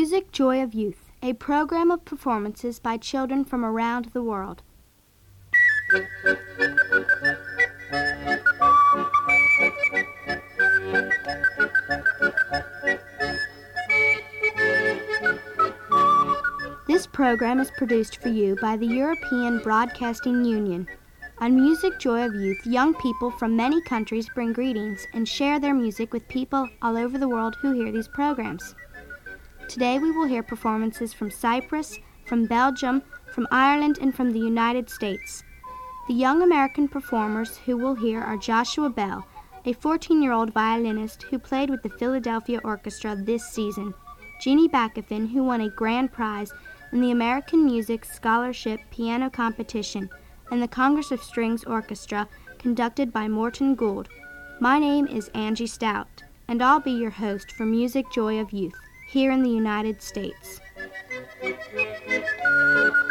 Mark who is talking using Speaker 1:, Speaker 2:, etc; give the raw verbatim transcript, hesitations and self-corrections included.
Speaker 1: Music Joy of Youth, a program of performances by children from around the world. This program is produced for you by the European Broadcasting Union. On Music Joy of Youth, young people from many countries bring greetings and share their music with people all over the world who hear these programs. Today we will hear performances from Cyprus, from Belgium, from Ireland, and from the United States. The young American performers who will hear are Joshua Bell, a fourteen-year-old violinist who played with the Philadelphia Orchestra this season, Jeannie Bacafin, who won a grand prize in the American Music Scholarship Piano Competition, and the Congress of Strings Orchestra, conducted by Morton Gould. My name is Angie Stout, and I'll be your host for Music Joy of Youth, here in the United States.